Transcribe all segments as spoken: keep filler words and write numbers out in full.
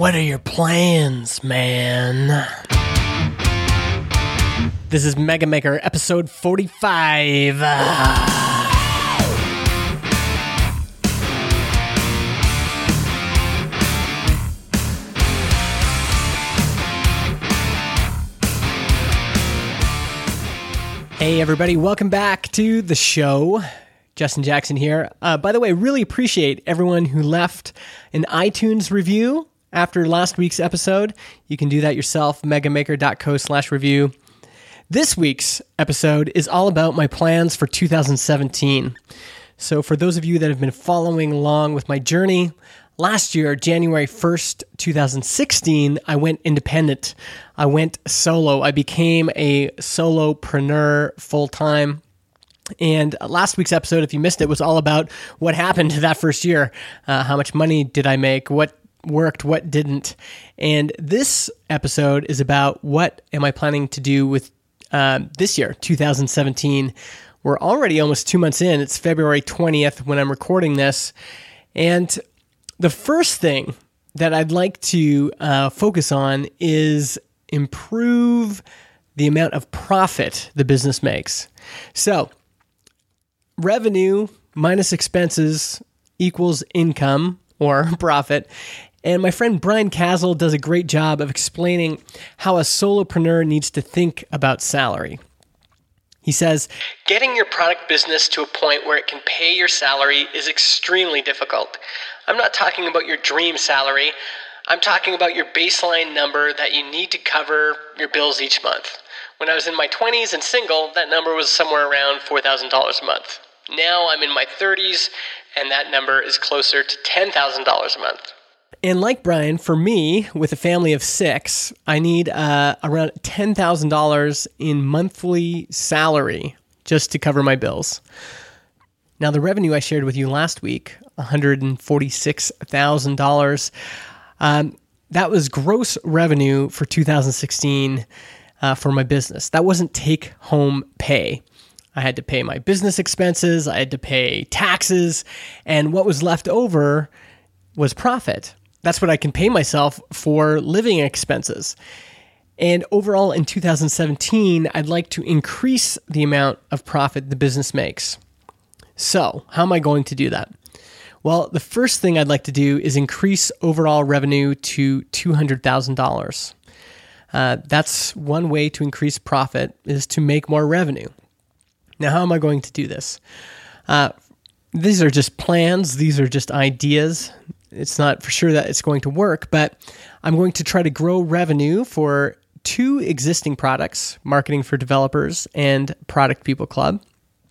What are your plans, man? This is Mega Maker episode forty-five. Hey everybody, welcome back to the show. Justin Jackson here. Uh, by the way, really appreciate everyone who left an iTunes review after last week's episode. You can do that yourself, megamaker.co slash review. This week's episode is all about my plans for two thousand seventeen. So for those of you that have been following along with my journey, last year, January first, twenty sixteen, I went independent. I went solo. I became a solopreneur full-time. And last week's episode, if you missed it, was all about what happened that first year. Uh, how much money did I make? What worked? What didn't? And this episode is about what am I planning to do with um, this year, two thousand seventeen. We're already almost two months in. It's February twentieth when I'm recording this. And the first thing that I'd like to uh, focus on is improve the amount of profit the business makes. So, revenue minus expenses equals income or profit. And my friend Brian Casel does a great job of explaining how a solopreneur needs to think about salary. He says, getting your product business to a point where it can pay your salary is extremely difficult. I'm not talking about your dream salary. I'm talking about your baseline number that you need to cover your bills each month. When I was in my twenties and single, that number was somewhere around four thousand dollars a month. Now I'm in my thirties, and that number is closer to ten thousand dollars a month. And like Brian, for me, with a family of six, I need uh, around ten thousand dollars in monthly salary just to cover my bills. Now, the revenue I shared with you last week, one hundred forty-six thousand dollars, um, that was gross revenue for two thousand sixteen uh, for my business. That wasn't take-home pay. I had to pay my business expenses, I had to pay taxes, and what was left over was profit. That's what I can pay myself for living expenses. And overall in two thousand seventeen, I'd like to increase the amount of profit the business makes. So, how am I going to do that? Well, the first thing I'd like to do is increase overall revenue to two hundred thousand dollars. Uh, that's one way to increase profit, is to make more revenue. Now, how am I going to do this? Uh, these are just plans. These are just ideas. It's not for sure that it's going to work, but I'm going to try to grow revenue for two existing products, Marketing for Developers and Product People Club.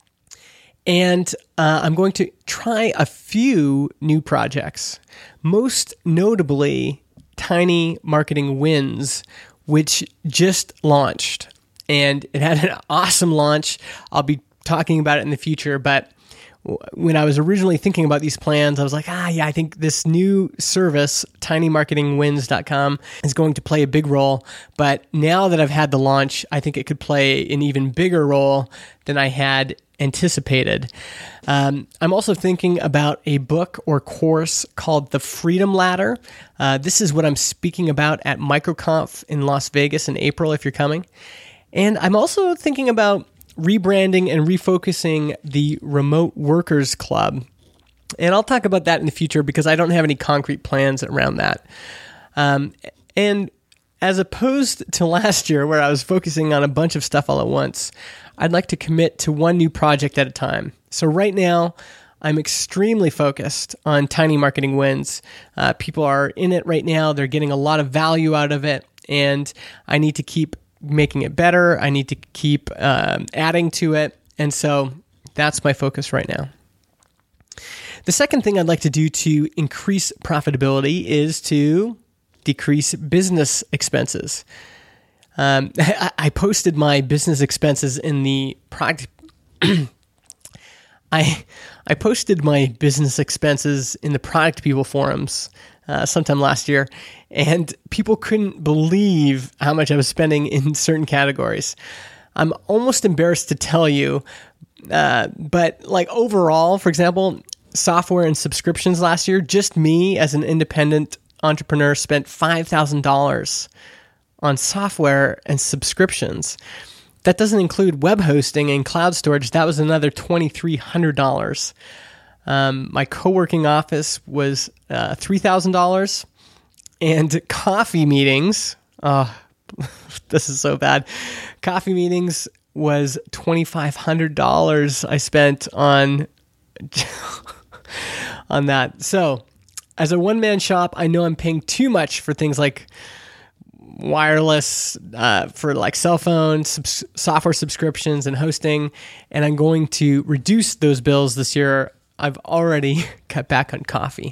And uh, I'm going to try a few new projects, most notably Tiny Marketing Wins, which just launched. And it had an awesome launch. I'll be talking about it in the future, but when I was originally thinking about these plans, I was like, ah, yeah, I think this new service, tiny marketing wins dot com, is going to play a big role. But now that I've had the launch, I think it could play an even bigger role than I had anticipated. Um, I'm also thinking about a book or course called The Freedom Ladder. Uh, this is what I'm speaking about at MicroConf in Las Vegas in April, if you're coming. And I'm also thinking about rebranding and refocusing the Remote Workers Club. And I'll talk about that in the future because I don't have any concrete plans around that. Um, and as opposed to last year where I was focusing on a bunch of stuff all at once, I'd like to commit to one new project at a time. So right now, I'm extremely focused on Tiny Marketing Wins. Uh, people are in it right now. They're getting a lot of value out of it. And I need to keep making it better. I need to keep um, adding to it. And so that's my focus right now. The second thing I'd like to do to increase profitability is to decrease business expenses. Um, I, I posted my business expenses in the product. I I posted my business expenses in the Product People forums uh, sometime last year, and people couldn't believe how much I was spending in certain categories. I'm almost embarrassed to tell you, uh, but like overall, for example, software and subscriptions last year, just me as an independent entrepreneur spent five thousand dollars on software and subscriptions. That doesn't include web hosting and cloud storage. That was another two thousand three hundred dollars. Um, my co-working office was uh, three thousand dollars. And coffee meetings, oh, this is so bad. Coffee meetings was two thousand five hundred dollars I spent on, on that. So as a one-man shop, I know I'm paying too much for things like wireless, uh, for like cell phones, subs- software subscriptions, and hosting, and I'm going to reduce those bills this year. I've already cut back on coffee.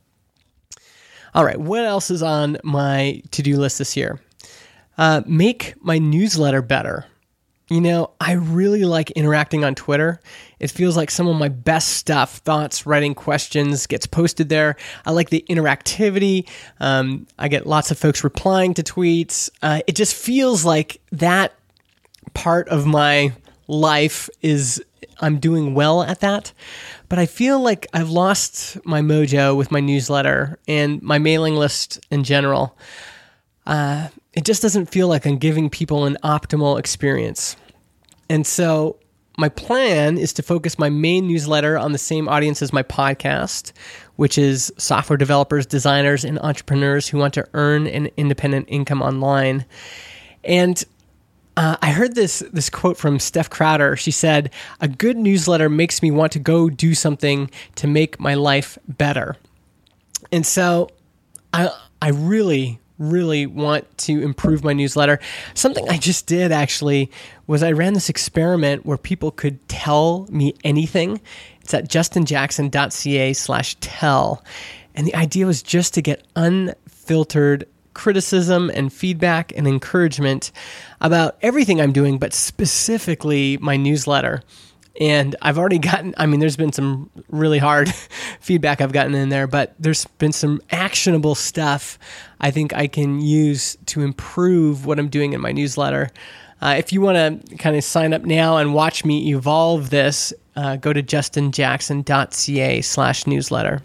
All right, what else is on my to-do list this year? Uh, make my newsletter better. You know, I really like interacting on Twitter. It feels like some of my best stuff, thoughts, writing questions, gets posted there. I like the interactivity. Um, I get lots of folks replying to tweets. Uh, it just feels like that part of my life is, I'm doing well at that. But I feel like I've lost my mojo with my newsletter and my mailing list in general. Uh, it just doesn't feel like I'm giving people an optimal experience. And so my plan is to focus my main newsletter on the same audience as my podcast, which is software developers, designers, and entrepreneurs who want to earn an independent income online. And Uh, I heard this this quote from Steph Crowder. She said, "A good newsletter makes me want to go do something to make my life better." And so I I really, really want to improve my newsletter. Something I just did actually was I ran this experiment where people could tell me anything. It's at justinjackson.ca slash tell. And the idea was just to get unfiltered criticism and feedback and encouragement about everything I'm doing, but specifically my newsletter. And I've already gotten, I mean, there's been some really hard feedback I've gotten in there, but there's been some actionable stuff I think I can use to improve what I'm doing in my newsletter. Uh, if you want to kind of sign up now and watch me evolve this, uh, go to justinjackson.ca slash newsletter.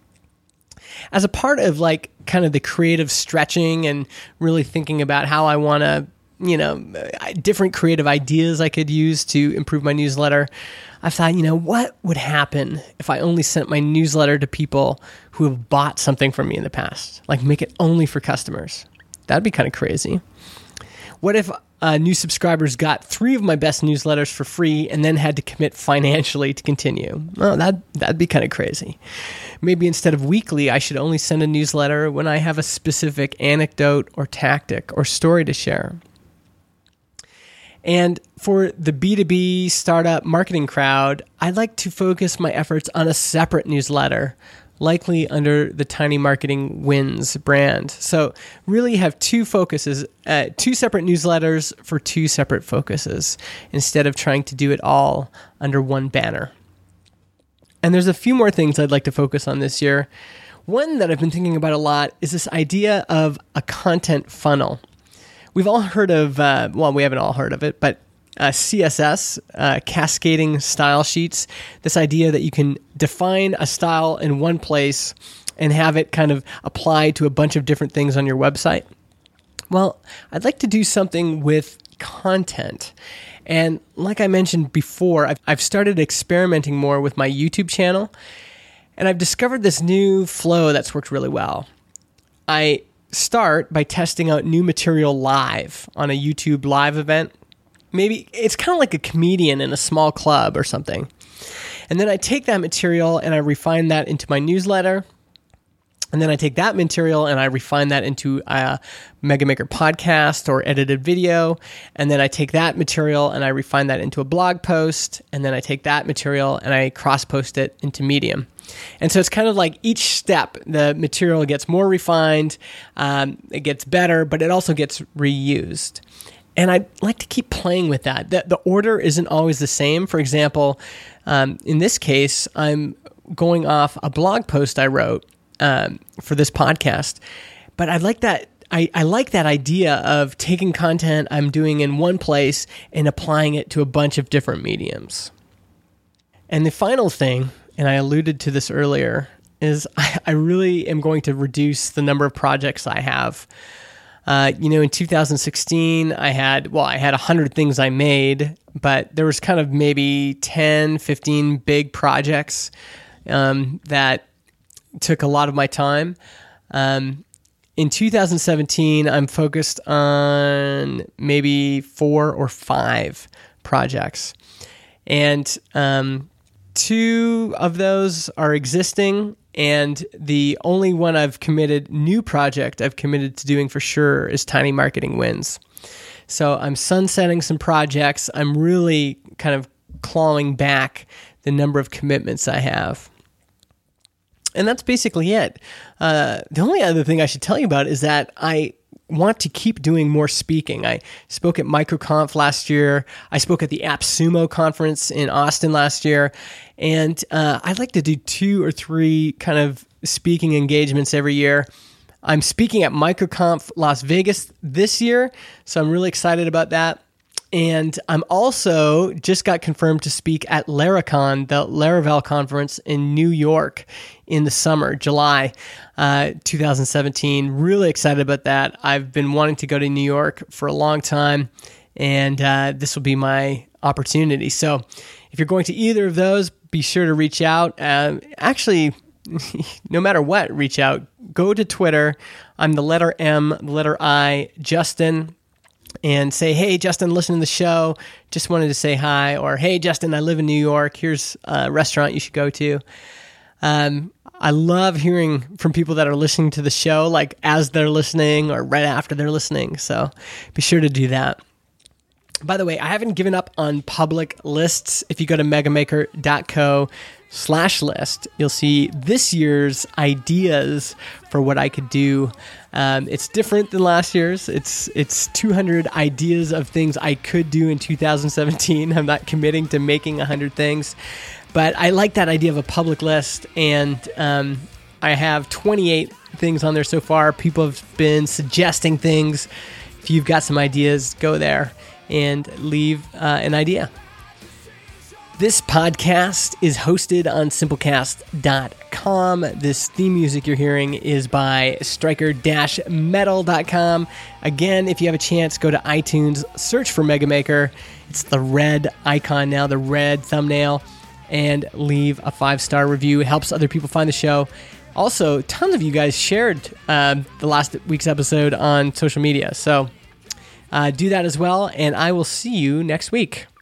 As a part of like kind of the creative stretching and really thinking about how I want to, you know, different creative ideas I could use to improve my newsletter, I thought, you know, what would happen if I only sent my newsletter to people who have bought something from me in the past? Like make it only for customers. That'd be kind of crazy. What if uh, new subscribers got three of my best newsletters for free and then had to commit financially to continue? Well, that, that'd be kind of crazy. Maybe instead of weekly, I should only send a newsletter when I have a specific anecdote or tactic or story to share. And for the B two B startup marketing crowd, I'd like to focus my efforts on a separate newsletter, likely under the Tiny Marketing Wins brand. So really have two focuses, uh, two separate newsletters for two separate focuses, instead of trying to do it all under one banner. And there's a few more things I'd like to focus on this year. One that I've been thinking about a lot is this idea of a content funnel. We've all heard of, uh, well, we haven't all heard of it, but uh, C S S, uh, cascading style sheets, this idea that you can define a style in one place and have it kind of apply to a bunch of different things on your website. Well, I'd like to do something with content. And like I mentioned before, I've, I've started experimenting more with my YouTube channel, and I've discovered this new flow that's worked really well. I start by testing out new material live on a YouTube live event. Maybe it's kind of like a comedian in a small club or something. And then I take that material and I refine that into my newsletter. And then I take that material and I refine that into a Mega Maker podcast or edited video. And then I take that material and I refine that into a blog post. And then I take that material and I cross-post it into Medium. And so it's kind of like each step, the material gets more refined, um, it gets better, but it also gets reused. And I'd like to keep playing with that. The, the order isn't always the same. For example, um, in this case, I'm going off a blog post I wrote um, for this podcast. But I like that. I, I like that idea of taking content I'm doing in one place and applying it to a bunch of different mediums. And the final thing, and I alluded to this earlier, is I, I really am going to reduce the number of projects I have. Uh, you know, in two thousand sixteen, I had, well, I had one hundred things I made, but there was kind of maybe ten, fifteen big projects um, that took a lot of my time. Um, in two thousand seventeen, I'm focused on maybe four or five projects. And um, two of those are existing, and the only one I've committed, new project I've committed to doing for sure is Tiny Marketing Wins. So I'm sunsetting some projects. I'm really kind of clawing back the number of commitments I have. And that's basically it. Uh, the only other thing I should tell you about is that I want to keep doing more speaking. I spoke at MicroConf last year. I spoke at the AppSumo conference in Austin last year. And uh, I'd like to do two or three kind of speaking engagements every year. I'm speaking at MicroConf Las Vegas this year, so I'm really excited about that. And I'm also just got confirmed to speak at Laracon, the Laravel conference in New York in the summer, July uh, two thousand seventeen. Really excited about that. I've been wanting to go to New York for a long time, and uh, this will be my opportunity. So if you're going to either of those, be sure to reach out. Uh, actually, no matter what, reach out. Go to Twitter. I'm the letter M, the letter I, Justin, and say, hey, Justin, listen to the show. Just wanted to say hi. Or, hey, Justin, I live in New York. Here's a restaurant you should go to. Um, I love hearing from people that are listening to the show, like as they're listening or right after they're listening. So be sure to do that. By the way, I haven't given up on public lists. If you go to megamaker.co slash list, you'll see this year's ideas for what I could do. Um, it's different than last year's. It's it's two hundred ideas of things I could do in two thousand seventeen. I'm not committing to making one hundred things, but I like that idea of a public list, and um, I have twenty-eight things on there so far. People have been suggesting things. If you've got some ideas, go there and leave uh, an idea. This podcast is hosted on simplecast dot com. This theme music you're hearing is by striker dash metal dot com. Again, if you have a chance, go to iTunes, search for Megamaker. It's the red icon now, the red thumbnail, and leave a five-star review. It helps other people find the show. Also, tons of you guys shared uh, the last week's episode on social media. So uh, do that as well, and I will see you next week.